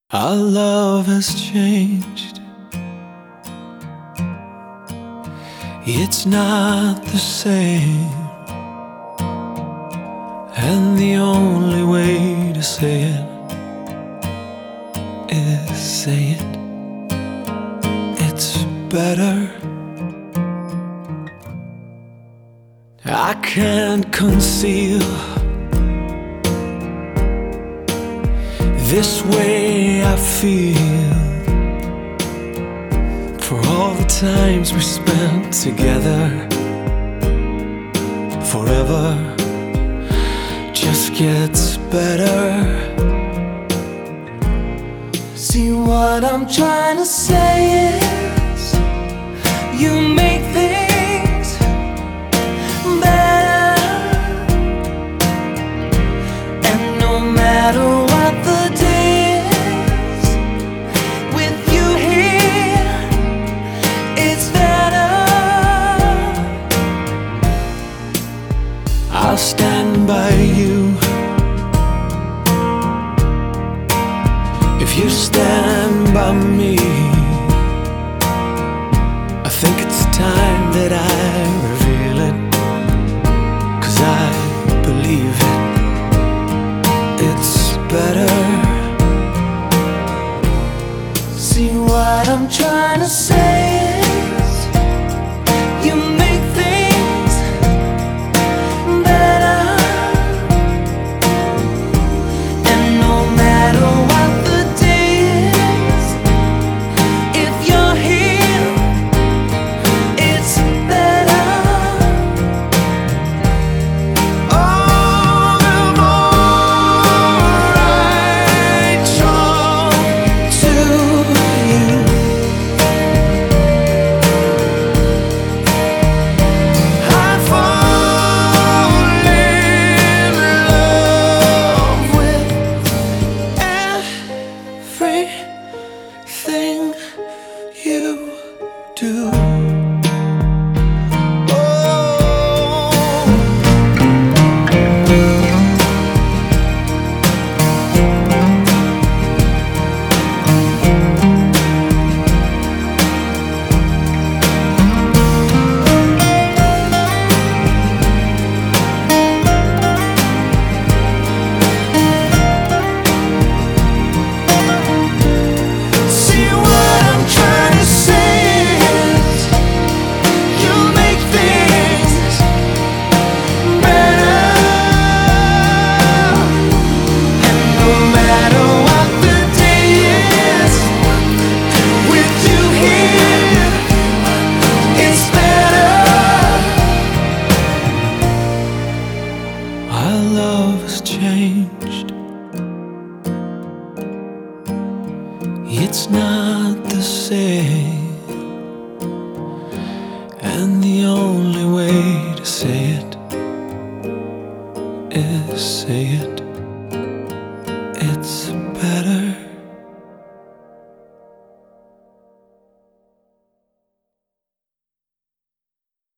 Our love has changed. It's not the same. And the only way to say it is say it. It's better. I can't conceal this way I feel for all the times we spent together. Forever just gets better. See, what I'm trying to say is you make things better. And no matter what the day is, with you here, it's better. I'll stand by you if you stand by me. I think it's time that I reveal it, 'cause I believe it. It's better. See, what I'm trying to say is you make things better. And no matter what the day is, if you're here, it's better. Oh, the more I talk to you, I fall in love with everything you do. See, what I'm trying to say is you make things better. And no matter what the day is, with you here, it's better. Our love has changed. It's not the same.